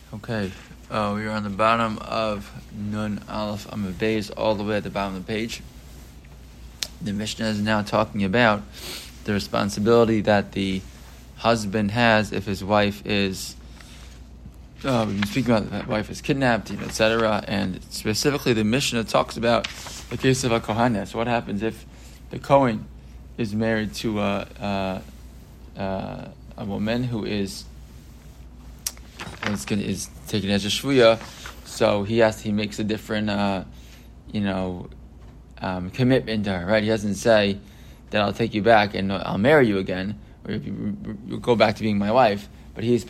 Okay, we are on the bottom of Nun Aleph Amud Beis, all the way at the bottom of the page. The Mishnah is now talking about the responsibility that the husband has if his wife is, we've been speaking about that wife is kidnapped, etc. And specifically the Mishnah talks about the case of a Kohanes. What happens if the Kohen is married to a woman who is taken as a shvuya, so he makes a different commitment to her, right? He doesn't say that I'll take you back and I'll marry you again, or you'll go back to being my wife. But he's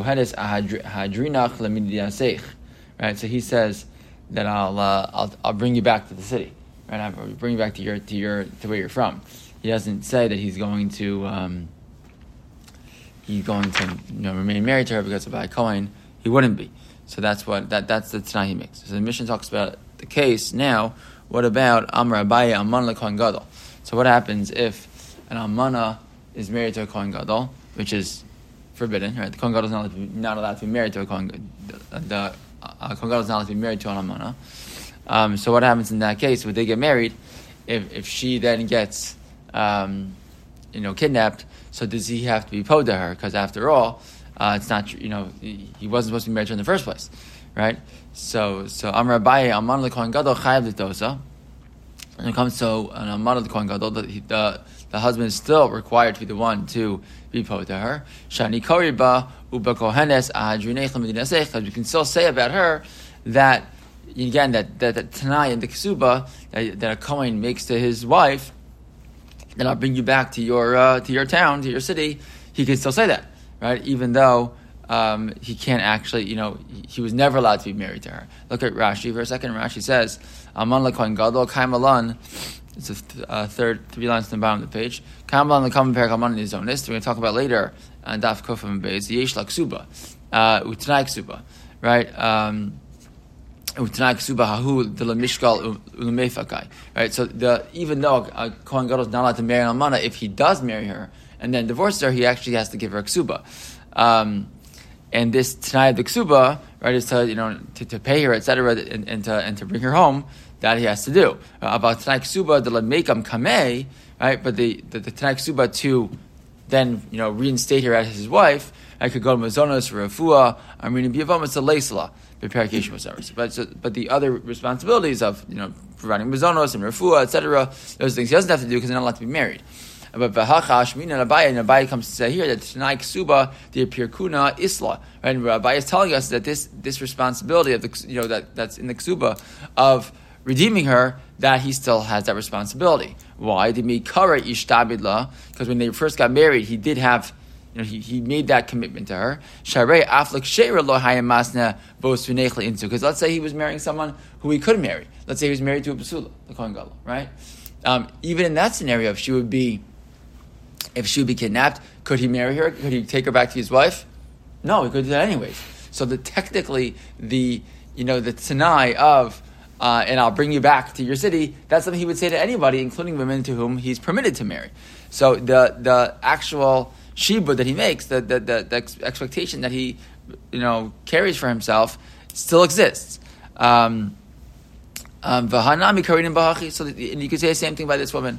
right? So he says that I'll bring you back to the city, right? I'll bring you back to where you're from. He doesn't say that he's going to remain married to her because of a Kohen. He wouldn't be. So that's the Tanai he makes. So the Mishnah talks about the case now. What about Amar Abaye Aman LeKohen Gadol? So what happens if an Amana is married to a Kohen Gadol, which is forbidden, right? The Kohen Gadol is not allowed to be married to a Kohen. The Kohen Gadol is not allowed to be married to an Amana. So what happens in that case? Would they get married? If she then gets kidnapped, so does he have to be pod to her? Because after all, it's not, he wasn't supposed to be married to her in the first place, right? So Amar Abaye Aman LeKohen Gadol Chayav L'Tosa. When it comes to an Aman LeKohen Gadol, the husband is still required to be the one to be pod to her. Shani Koriba Uba Kohenes Ahadrinech L'Medinasech. Because you can still say about her that again that Tanai and the Ksuba that a Kohen makes to his wife, that I'll bring you back to your town, to your city. He can still say that, right? Even though he can't actually, he was never allowed to be married to her. Look at Rashi for a second. Rashi says, "Aman LeKohen Gadol Kaimalan." It's the third 3 lines from the bottom of the page. Kaimalan LeKohen Perak Aman Nizonis. We're going to talk about later on Daf Kofam Beis Yesh Laksuba, Utanai Ksuba, right? Right, so even though a Kohen Gadol is not allowed to marry an Almana, if he does marry her and then divorces her, he actually has to give her a ksuba. And this Tanai of the ksuba, right, is to pay her, etc., and to bring her home. That he has to do. About Tanai ksuba, the lemekam kamei, right? But the Tanai ksuba to then reinstate her as his wife, I could go to mazonos for refuah. I'm reading biavamas to leisla. But the other responsibilities of providing mazonos and refuah, etc., those things he doesn't have to do because he's not allowed to be married. But v'hachash mina and Abaye comes to say here that Tanai Ksuba the Pirkuna Isla, right? And Abaye is telling us that this responsibility of the that's in the Ksuba of redeeming her, that he still has that responsibility. Why? Because when they first got married, he did have. He made that commitment to her. Because let's say he was marrying someone who he could marry. Let's say he was married to a basula, the Kohen Gadol, right? Even in that scenario, if she would be kidnapped, could he marry her? Could he take her back to his wife? No, he could do that anyways. So technically the Tanai of and I'll bring you back to your city, that's something he would say to anybody, including women to whom he's permitted to marry. So the actual shibud that he makes, the expectation that he carries for himself still exists. So and you could say the same thing by this woman.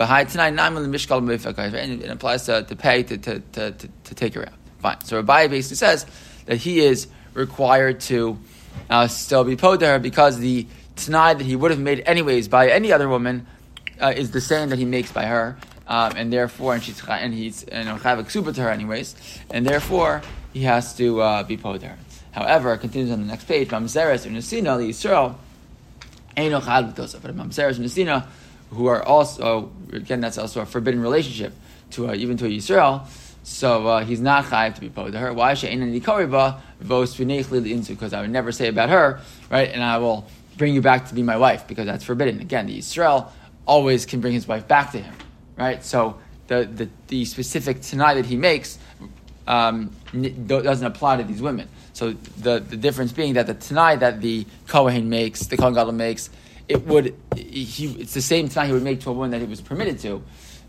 And it applies to pay to take her out. Fine. So Abaye basically says that he is required to still be pod to her because the Tanai that he would have made anyways by any other woman is the same that he makes by her. And therefore, he's chayav ksuba to her anyways, and therefore he has to be pod to her. However, it continues on the next page. Mamzeres u'nesina liYisrael eino chayav b'tosa. But mamzeres u'nesina, who are also, again, that's also a forbidden relationship even to a Yisrael. So he's not chayav to be pod to her. Why? She'eina nikariba vos v'neichli l'insu. Because I would never say about her, right? And I will bring you back to be my wife because that's forbidden. Again, the Yisrael always can bring his wife back to him. Right, so the specific Tanai that he makes doesn't apply to these women. So the difference being that the Tanai that the Kohen makes, the Kohen Gadol makes, it's the same Tanai he would make to a woman that he was permitted to.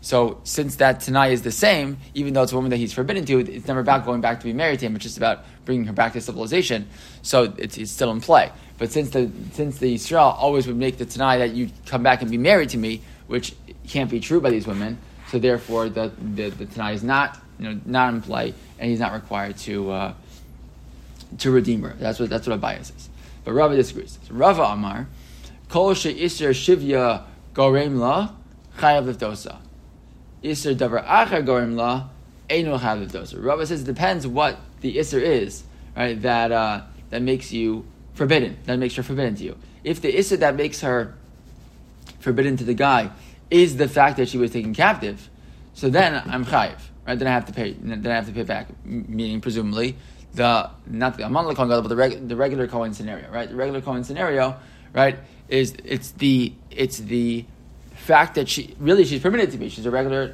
So since that Tanai is the same, even though it's a woman that he's forbidden to, it's never about going back to be married to him. It's just about bringing her back to civilization. So it's still in play. But since the Yisrael always would make the Tanai that you come back and be married to me, which can't be true by these women, so therefore the Tanai is not in play, and he's not required to redeem her. That's what Abaye says. But Rava disagrees. So Rava Amar, Kol she'isr shivya gorem la chayav lifdosa. Isr davar acher gorem la einu chayav lifdosa. Rava says it depends what the isr is, right? That makes you forbidden. That makes her forbidden to you. If the isr that makes her forbidden to the guy is the fact that she was taken captive, so then I'm chayiv, right? Then I have to pay. Then I have to pay back. Meaning, presumably, not the Aman Kohen Gadol, but the regular Kohen scenario, right? The regular Kohen scenario, right, is it's the fact that she's permitted to be. She's a regular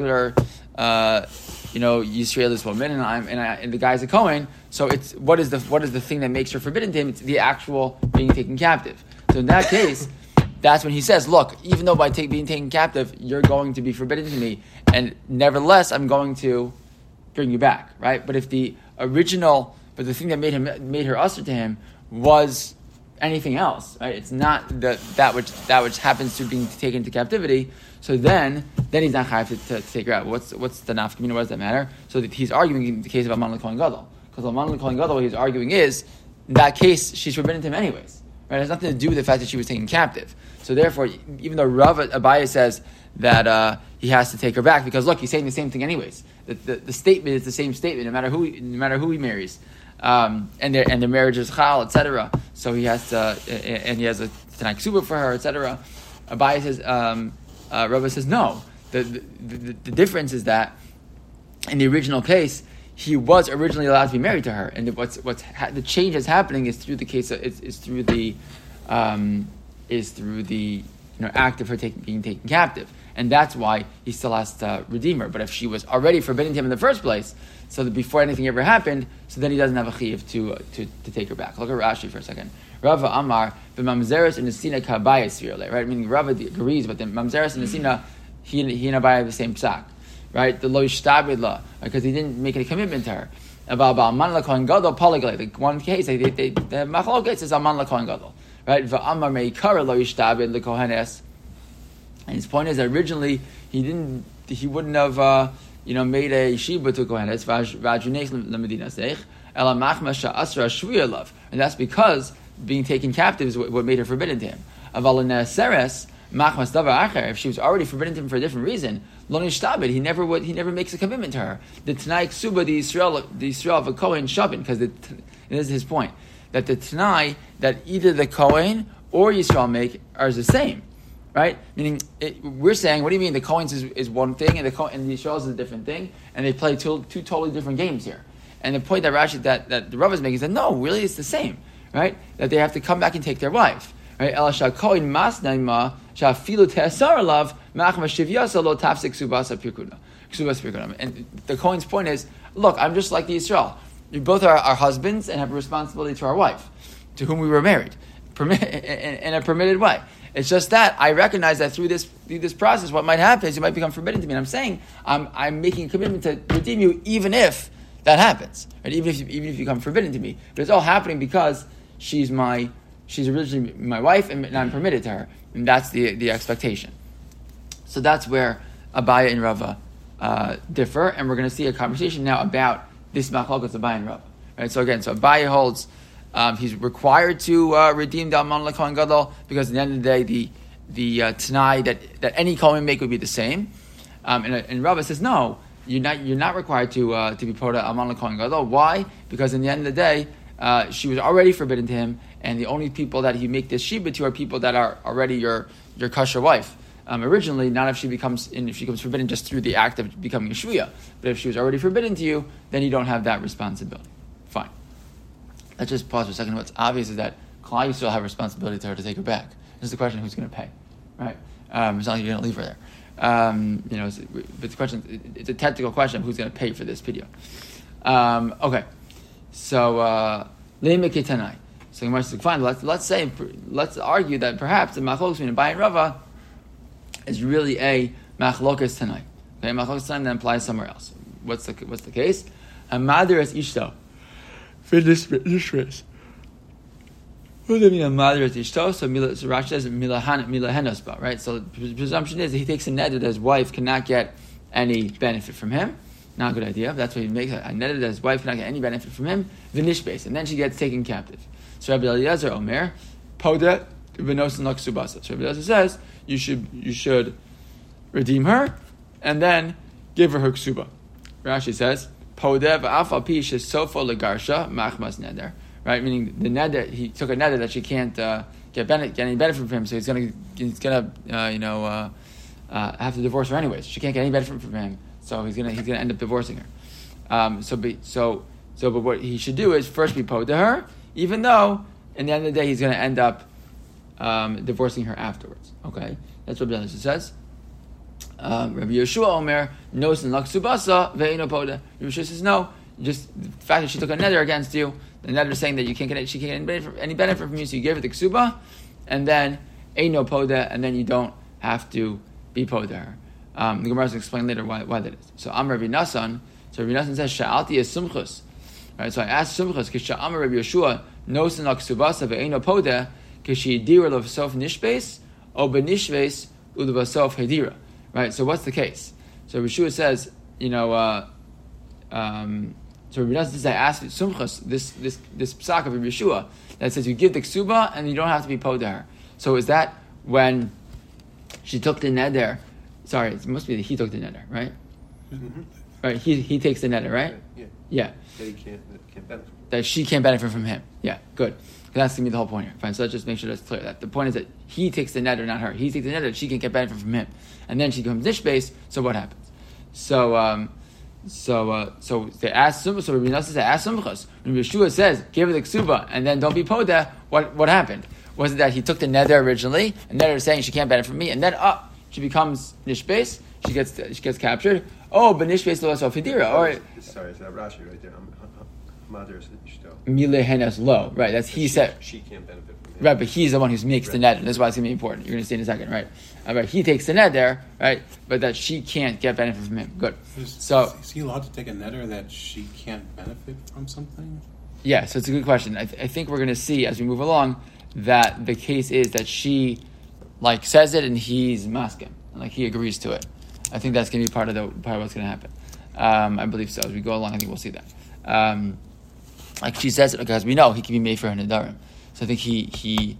Yisraelis woman, and the guy's a Kohen. So it's what is the thing that makes her forbidden to him? It's the actual being taken captive. So in that case, that's when he says, look, even though by being taken captive, you're going to be forbidden to me, and nevertheless, I'm going to bring you back, right? But if the thing that made her usher to him was anything else, right? It's not that which happens to being taken into captivity. So then he's not chayav to take her out. What's the nafkamina? What does that matter? So that he's arguing in the case of Aman Kohen Gadol, because Aman Kohen Gadol, what he's arguing is in that case she's forbidden to him anyways, right? It has nothing to do with the fact that she was taken captive. So therefore, even though Abaye says that he has to take her back, because look, he's saying the same thing anyways. The statement is the same statement, no matter who he marries, and their marriage is chal, etc. So he has to, and he has a Tanai Ksuba for her, etc. Abaye says, Rava says no. The difference is that in the original case, he was originally allowed to be married to her, and the change that's happening is through the case is through the act of her being taken captive. And that's why he still has to redeem her. But if she was already forbidden to him in the first place, so that before anything ever happened, so then he doesn't have a chiyuv to take her back. Look at Rashi for a second. Rava Amar, the mamzeres and Nesina Kabaya Svirle, right? Meaning Rava agrees, but the mamzeres and Nesina, he and Abaye have the same psak, right? The lo yishtabid la, because he didn't make a commitment to her. About Aman la Kohen Gadol polyglot. Like one case, they machlokes says Aman la Kohen Gadol, right? Va'amar meikara lo yishtabid le kohenes. And his point is that originally he wouldn't have made a shiba to kohenes v'ajuneis lemedina seich ela machma sha'asra shvuya love, and that's because being taken captive is what made her forbidden to him. Aval neseres machmas davar acher, if she was already forbidden to him for a different reason, lo nishtabed, he never makes a commitment to her. The Tanai Ksuba, the Yisrael of a Kohen Shavin, because this is his point, that the Tanai that either the Kohen or Yisrael make are the same. Right? Meaning, we're saying, what do you mean the Kohen's is one thing and the Yisrael's is a different thing, and they play two totally different games here. And the point that Rashi, that the Rav is making is that no, really it's the same, right? That they have to come back and take their wife, right? El Kohen masnaima shafilu te'asar love machma shivyasa lo tafsik subasa pirkuna. And the Kohen's point is, look, I'm just like the Yisrael. We both are our husbands and have a responsibility to our wife, to whom we were married, in a permitted way. It's just that I recognize that through this process, what might happen is you might become forbidden to me. And I'm saying I'm making a commitment to redeem you, even if that happens, right? Even if you become forbidden to me. But it's all happening because she's originally my wife, and I'm permitted to her, and that's the expectation. So that's where Abaye and Rava differ, and we're going to see a conversation now about this machlokas Abaye and Rava. Right? So again, Abaye holds. He's required to redeem the Aman la Kohen Gadol, because at the end of the day, the Tanai that any Kohen make would be the same. And Rava says, no, you're not required to be Poda Aman la Kohen Gadol. Why? Because in the end of the day, she was already forbidden to him, and the only people that he make this shiba to are people that are already your kosher wife. Originally, not if she becomes forbidden just through the act of becoming a shvuya, but if she was already forbidden to you, then you don't have that responsibility. Fine. Let's just pause for a second. What's obvious is that Klal Yisrael have responsibility to her to take her back. This is the question: who's going to pay? Right? It's not like you're going to leave her there. But the question, it's a technical question of who's going to pay for this video. Okay, so Leimeke Tanai. So Gemara says, fine. Let's argue that perhaps the machlokes between Abaye and Rava is really a Machlokas Tanai. Okay, Machlokas Tanai then applies somewhere else. What's the case? Hamadir es ishto. Finish race. What does it mean? Hamadir es ishto. So Rashi says milahenosba, right? So the presumption is that he takes a neder that his wife cannot get any benefit from him. Not a good idea. That's what he makes a neder that his wife cannot get any benefit from him. Vinishbase, and then she gets taken captive. So Rabbi Eliezer Omer, Podet v'nosen laksubasa. So Rabbi Eliezer says you should redeem her and then give her ksuba. Rashi says Podet v'afal pi shesofo legarsha machmas neder. Right, meaning the neder, he took a neder that she can't get any benefit from him, so he's gonna have to divorce her anyways. She can't get any benefit from him, so he's gonna end up divorcing her. But what he should do is first be po to her, even though in the end of the day he's gonna end up divorcing her afterwards. Okay, that's what Rabbi says. Rabbi Yeshua Omer knows in laksubasa ve'ino poda. Rabbi Yeshua says no. Just the fact that she took a neder against you, the neder is saying that she can't get any benefit from you, so you give her the ksuba, and then eino poda, and then you don't have to be poda her. The Gemara will explain later why that is. So Amar Rabbi Nasan. So Rabbi Nasan says Sha'alti is sumchus. Right. So I asked sumchus kisha Amar Rabbi Yeshua nosen laksubasa ve'eino poda kishi dira lovsof nishbes o benishbes ulvasof hedira. Right. So what's the case? So Rabbi Yeshua says, so Rabbi Nasan says, I asked sumchus this psak of Rabbi Yeshua that says you give the ksuba and you don't have to be poda her. So is that when she took the neder? Sorry, it must be that he took the neder, right? Mm-hmm. Right, he takes the neder, right? Yeah. That he can't benefit. That she can't benefit from him. Yeah, good. That's going to be the whole point here. Fine, so let's just make sure that's clear. That the point is that he takes the neder, not her. He takes the neder, she can't get benefit from him. And then she becomes nishbase, so what happens? So they ask Sumchus, so Rabbi Nasan says, ask Sumchus. When Yeshua says, give her the ksuba, and then don't be poda, what happened? Was it that he took the neder originally, and neder is saying she can't benefit from me, and then she becomes nishbase, she gets captured. Oh, but nishbase lo asof hidira. Or sorry, it's that Rashi right there. Mother is ishto. Milehenas lo. Right, that's he said. She can't benefit from him. Right, but he's the one who makes the neder. That's why it's going to be important. You're going to see in a second, right? But he takes the neder, right? But that she can't get benefit from him. Good. Is he allowed to take a neder that she can't benefit from something? Yeah, so it's a good question. I think we're going to see as we move along that the case is that she says it and he's masking, he agrees to it. I think that's going to be part of what's going to happen. I believe so. As we go along, I think we'll see that. She says it because we know he can be made for her nedarim. So I think he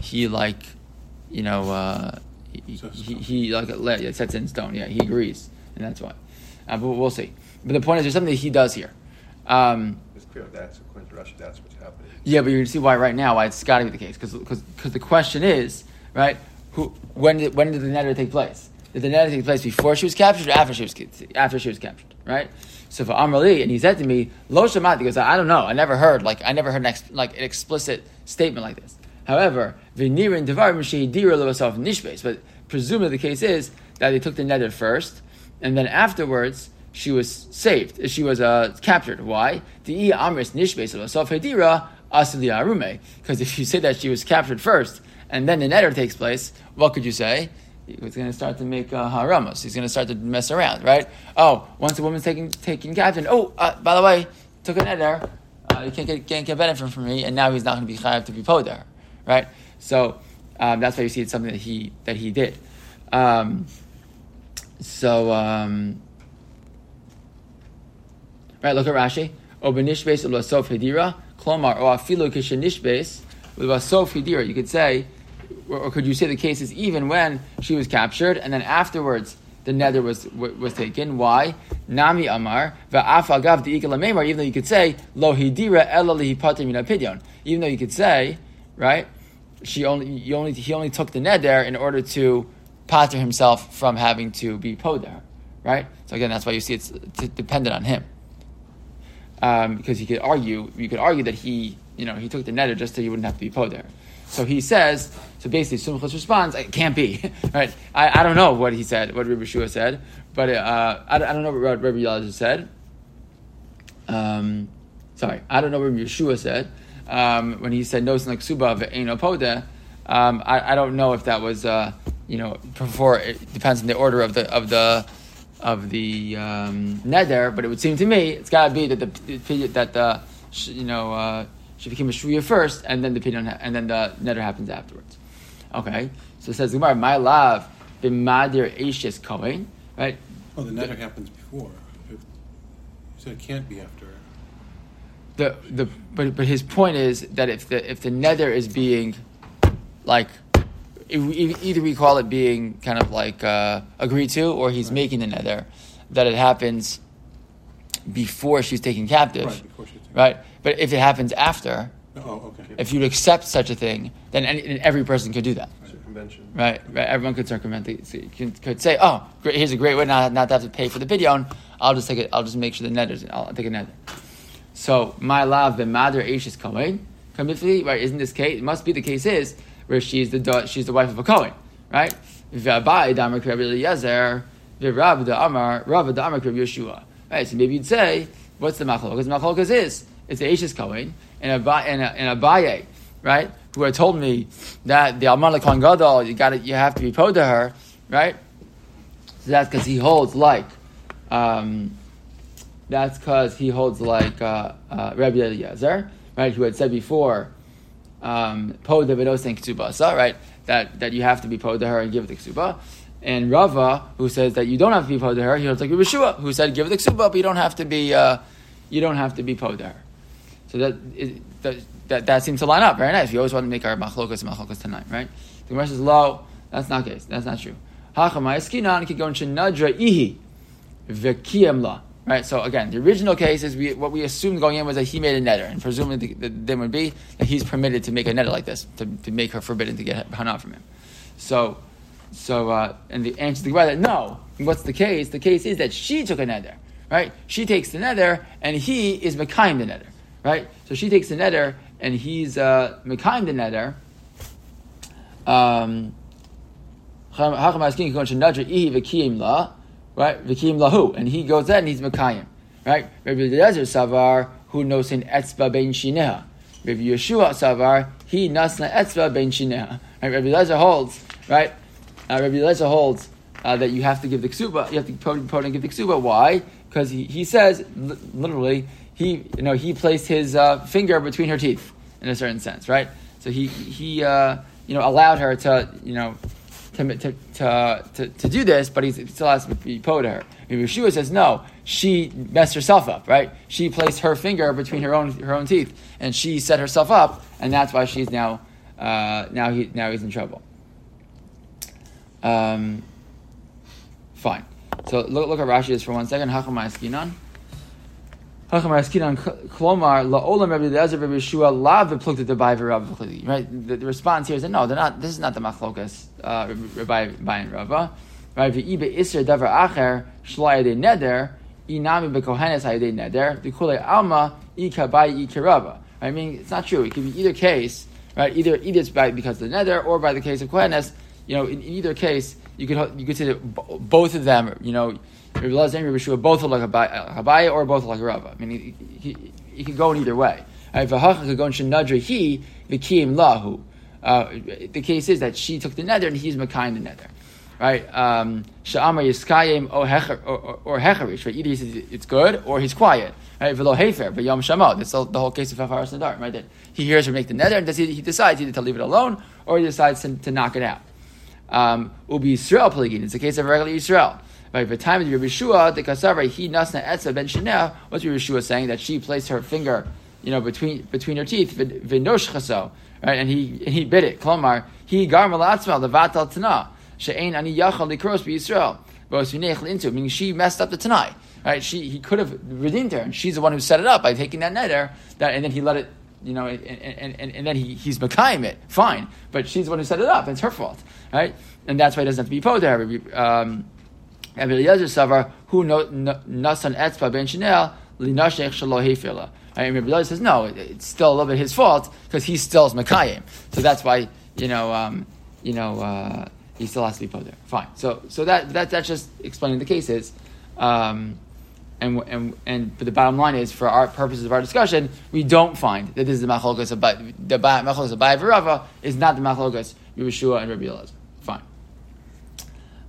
sets it in stone. Yeah, he agrees, and that's why. But we'll see. But the point is, there's something that he does here. It's clear that's according to Rashi. That's what's happening. Yeah, but you're going to see why it's got to be the case because the question is right. When did the neder take place? Did the neder take place before she was captured or after she was captured? Right. So for Amrali, and he said to me, "Lo shamat," because I don't know. I never heard an explicit statement like this. However, v'nirin devarim she'idira levasof nishbes. But presumably the case is that they took the neder first, and then afterwards she was saved. She was captured. Why? The amris nishbes levasof hedira asli arume. Because if you say that she was captured first and then the neder takes place, what could you say? He's going to start to make haramos. He's going to start to mess around, right? Oh, once a woman's taken captain, by the way, took a neder, you can't get benefit from me, and now he's not going to be chayav to be poder, right? So that's why you see it's something that he did. Right, look at Rashi. O benishbes u'lasof hedira, klomar o afilu kishenishbes u'lasof hedira. You could say. Or could you say the case is even when she was captured and then afterwards the neder was taken? Why? Nami Amar va'af agav de'ikal meimar. Even though you could say lo hidira ela lihipater min hapidyon. Even though you could say, right, he only took the neder in order to pater himself from having to be poder, right? So again, that's why you see it's dependent on him, because you could argue that he took the neder just so he wouldn't have to be poder. So he says, so basically Sumchus responds, it can't be, right? I don't know what he said, what Rabbi Yeshua said, but I don't know what Rabbi Eliezer said. I don't know what Rabbi Yeshua said when he said, no, it's like Suba ve'eino poda. I don't know if that was before it depends on the order of the neder, but it would seem to me it's got to be that she became a shvuya first, and then the pidyon, and then the neder happens afterwards. Okay, so it says Gemara, my love b'madir eishes kohen, right? Oh, the neder happens before. You said it can't be after. But his point is that if the neder is being like, either we call it being kind of like agreed to, or he's making the neder, that it happens before she's taken captive, right? Before she's taken right? But if it happens after, okay. If you'd accept such a thing, then every person could do that. Circumvention. Right. Everyone could circumvent. Could say, "Oh, great, here's a great way not to have to pay for the pidyon. I'll just take it. I'll just make sure the neder's. I'll take a neder." So my love, the mother Aish Kohen, right? Isn't this case? It must be the case is where she's the wife of a Kohen, right? Right. So maybe you'd say, what's the machlokas? The machlokas is it's the Aish Kohen and Abaye, right? Who had told me that the Alman Kohen Gadol, you have to be po to her, right? So that's because he holds like. That's because he holds like Rabbi Eliezer, right? Who had said before, po de v'nos en ksubasa, right? That you have to be po to her and give the ksuba. And Rava, who says that you don't have to be po to her, he holds like Yeshua, who said give the ksuba, but you don't have to be po to her. So that seems to line up very nice. We always want to make our machlokas tonight, right? The Gemara says, "Lo, that's not case. That's not true." Hachamay kigon shenadra ihi v'kiyem la. Right. So again, the original case is what we assumed going in was that he made a neder, and presumably then would be that he's permitted to make a neder like this to make her forbidden to get hana from him. So and the answer to the Gemara that no. What's the case? The case is that she took a neder. Right. She takes the neder, and he is mekayim the neder. Right. So she takes the neder, and he's mekayim the neder. Right, v'kiyim lahu, and he goes there and he's mekayim. Right, Rabbi Eliezer savar who knows in etzba bein shineha. Rabbi Yeshua savar he nasna etzba bein shineha. Right, Rabbi Eliezer holds that you have to give the ksuba. You have to put and give the ksuba. Why? Because he says literally he placed his finger between her teeth in a certain sense. Right, so he allowed her to to do this, but he still has to be po to her. Yeshua says no, she messed herself up, right? She placed her finger between her own teeth, and she set herself up, and that's why she's now he's in trouble. Fine. So look at Rashi just for 1 second. Hachamay Askinan. Klomar laolam Rabbi Eliezer Rabbi Yeshua lav v'plukta debai v'Rav. Right. The response here is that no, they're not. This is not the machlokas Rabbi and Rava. Right. V'ibe iser davar acher shlo yedei neder inami bekohenes hayedei neder v'kulei alma ikabai ikirava. I mean, it's not true. It could be either case. Right. Either it's because of the neder or by the case of kohenes. In either case, you could say that both of them. Rabbi Eliezer and Rabbi Yeshua both look like Abaye or both look like Rava. I mean, he could go in either way. The case is that she took the neder and he's mekayim the neder, right? Sha'amar yiskayim or hecharish. Right? Either he says it's good or he's quiet. Right? V'lo hefer v'yom shamo. That's the whole case of Hafaras Nadar. Right? That he hears her make the neder and he decides either to leave it alone or he decides to knock it out. Ubi Yisrael peligin. It's the case of regular Yisrael. Right, the time of Rabbi Yeshua, the Kasavra, he nasna etza ben shineh. What's Rabbi Yeshua saying? That she placed her finger, between her teeth, v'nosh chaso, right, and he bit it. Klomar, he gar malatzma levatal tana she'ein ani yachal likros b'Yisrael v'osvinech into. Meaning she messed up the tanai. Right, he could have redeemed her, and she's the one who set it up by taking that neder. And then he let it, and then he's mekayim it. Fine, but she's the one who set it up. And it's her fault, right? And that's why it doesn't have to be po to her. Rabbi Eliezer savar who nasan etzba ben shinel linashech shelo hefila. Rabbi Eliezer says no, it's still a little bit his fault because he still is mekayim. So that's why he still has to be put there. Fine. So that's just explaining the cases. And but the bottom line is, for our purposes of our discussion, we don't find that this is the machlokas of Abaye v'Rava is not the machlokas Rabbi Yeshua and Rabbi Eliezer. Fine.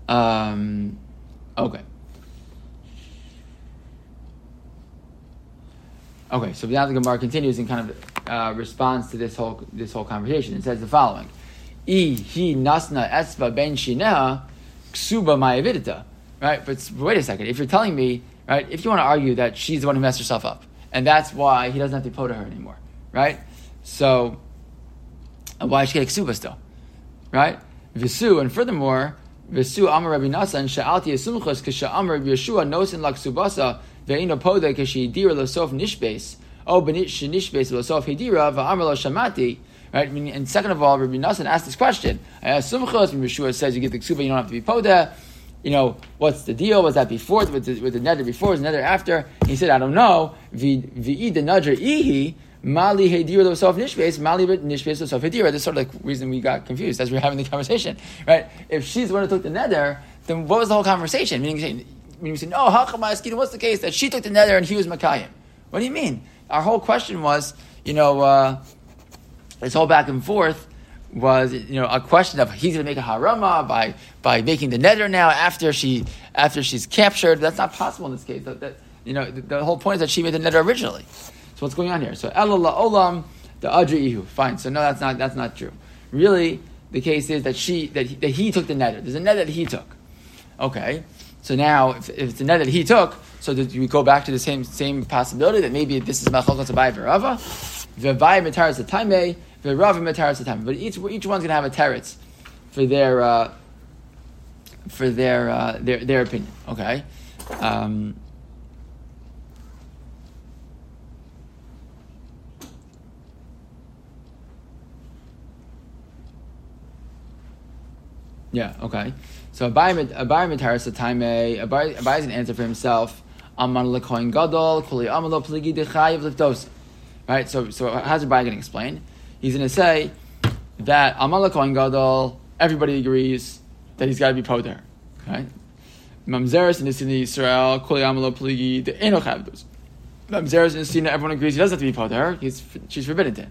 Okay. Okay, so now the Gemara continues in kind of response to this whole conversation. It says the following: hi nasna esva ben shineha ksuba ma'avidita. Right, but wait a second. If you're telling me, right, if you want to argue that she's the one who messed herself up, and that's why he doesn't have to pay to her anymore, right? So why is she get ksuba still, right? Visu, and furthermore, Visu Amar Rabbi Nasan Sha'alti Yisumchos Kisha Amar Rabbi Yeshua Nosin Lak Subasa Ve'ino Poda Kishi Dira Losof Nishbes O Benish Nishbes Losof Hidira Va'amar Lo Shamati. Right, and second of all, Rabbi Nasan asked this question. Sumchos, Rabbi Yeshua says you get the ksuba, you don't have to be poda. You know, what's the deal? Was that before with the nether before? Was the nether after? He said, I don't know. V'id the nadr ihi mali hedira losof nishbes mali nishbes losof hedira. This is sort of like reason we got confused as we were having the conversation, right? If she's the one who took the nether, then what was the whole conversation? Meaning we say, no, what's the case that she took the nether and he was Makayim? What do you mean? Our whole question was, this whole back and forth was, a question of he's going to make a harama by making the nether now after she's captured. That's not possible in this case. The whole point is that she made the nether originally. So what's going on here? So Elola Olam the Adri Ihu. Fine. So no, that's not true. Really, the case is that he took the nether. There's a nether that he took. Okay. So now, if it's a nether that he took, so that we go back to the same possibility that maybe this is Machlokes Abaye v'Rava. V'Abaye mitaras l'taimei, v'Rava mitaras l'taimei. But each one's going to have a teretz for their opinion. Okay. Yeah. Okay. So Abaye mitaras l'taimei. Abaye is going to answer for himself. Aman lekohen gadol kuli amalo pligi dechayiv liftos. Right. So how's Abaye going to explain? He's going to say that Aman lekohen gadol. Everybody agrees that he's got to be poder. Right. Mamzeres and Nisina Yisrael kuli amalo pligi de'eno chayiv liftos. Mamzeres and Nisina, everyone agrees he doesn't have to be poder. She's forbidden to.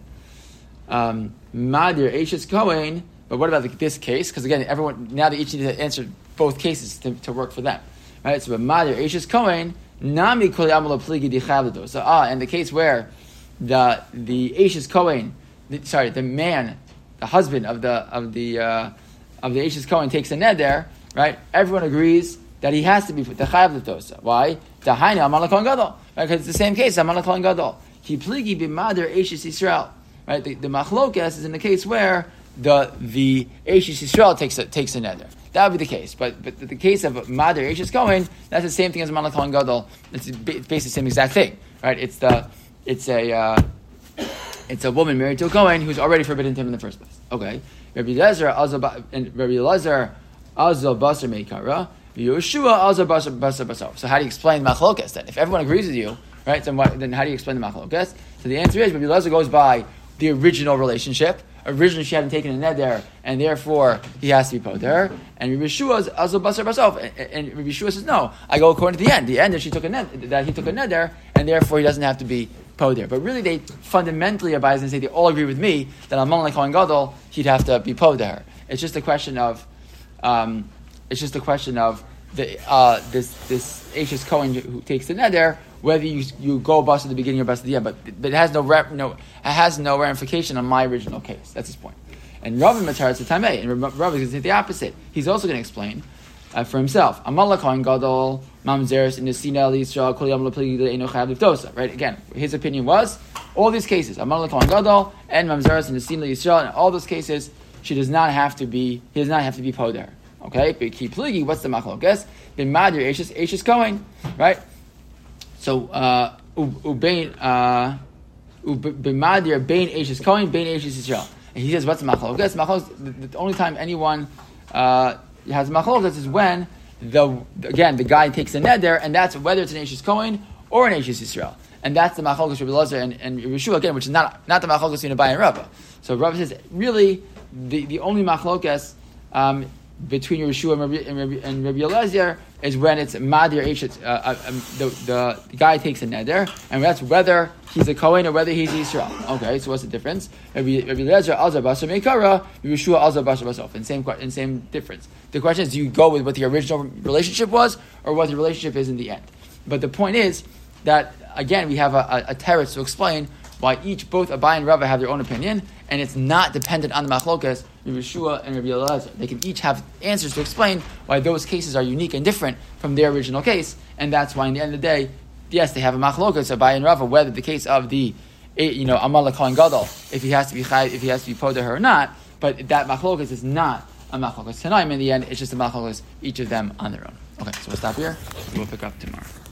Madir Eishes Kohen. But what about this case? Because again, now they each need to answer both cases to work for them, right? So, Madir Eishes Kohen Nami Kol Yamalo Pligi Dichavado. So, and the case where the Eishes Kohen, the man, the husband of the Eishes Kohen takes a neder, right? Everyone agrees that he has to be the Chayav. Why? The Haina Amala Kohen Gadol, right? Because it's the same case. Amala Kohen Gadol. He Pligi B'Madir Eishes Yisrael, right? The Machlokes is in the case where the Eishes Yisrael takes a neder. That would be the case. But the case of Madir Eishes Kohen, that's the same thing as Amala Kohen Gadol. It's basically the same exact thing, right? It's a woman married to a Kohen who's already forbidden to him in the first place. Okay. Rabbi Elazar Azal Basar Meikara, Yeshua Azal Basar Basar. So how do you explain the Machlokes then? If everyone agrees with you, right? Then how do you explain the Machlokes? So the answer is Rabbi Elazar goes by the original relationship. Originally, she hadn't taken a neder, and therefore he has to be poter. And Rabbi Yeshua's also basar basar. And Rabbi Yeshua says, no, I go according to the end. The end that he took a neder, and therefore he doesn't have to be poter. But really, they fundamentally, Abaye is going to say they all agree with me that on like Kohen Gadol, he'd have to be poter. It's just a question of, this Eishes Kohen who takes the neder, whether you go bust at the beginning or bust at the end, but it has no ramification on my original case. That's his point. And Rav Mataras the Tamei, and Rav is going to say the opposite. He's also going to explain for himself. Amala Kohen Gadol, Mamzeres in the Sina Yisrael Kol Yom Lepligi De'eno Chayav Liftosa. Right? Again, his opinion was all these cases, Amala Kohen Gadol and Mamzeres in the Sina Yisrael, in all those cases, he does not have to be poder. Okay, but Ki Pligi, what's the machlokes? Ben Madir Eishes Kohen, right? So Ubein B'Madir Bein Eishes Kohen Bein Eishes Yisrael. And he says, what's the machlokes? The only time anyone has machlokes is when the guy takes a neder, and that's whether it's an Eishes Kohen or an Eishes Yisrael. And that's the machlokes Rabbi Elazar and Yeshua again, which is not the machlokes between Abaye and Rava. So Rava says really the only machlokes between Yeshua and Rabbi Eliezer is when it's Madir Eshet. The guy takes a neder, and that's whether he's a Kohen or whether he's Yisrael. Okay, so what's the difference? Rabbi Eliezer Azar Basar Meikara, Rabbi Yeshua Azar Basar Basof. In same difference. The question is, do you go with what the original relationship was, or what the relationship is in the end? But the point is that again we have a teretz to explain why both Abai and Rava have their own opinion, and it's not dependent on the machlokas, Rabbi Yeshua and Rabbi Eliezer. They can each have answers to explain why those cases are unique and different from their original case, and that's why in the end of the day, yes, they have a machlokas, Abai and Rava, whether the case of the, Amal Kohen Gadol, if he has to be poder her or not, but that machlokas is not a machlokas tanaim. In the end, it's just a machlokas, each of them on their own. Okay, so we'll stop here. We'll pick up tomorrow.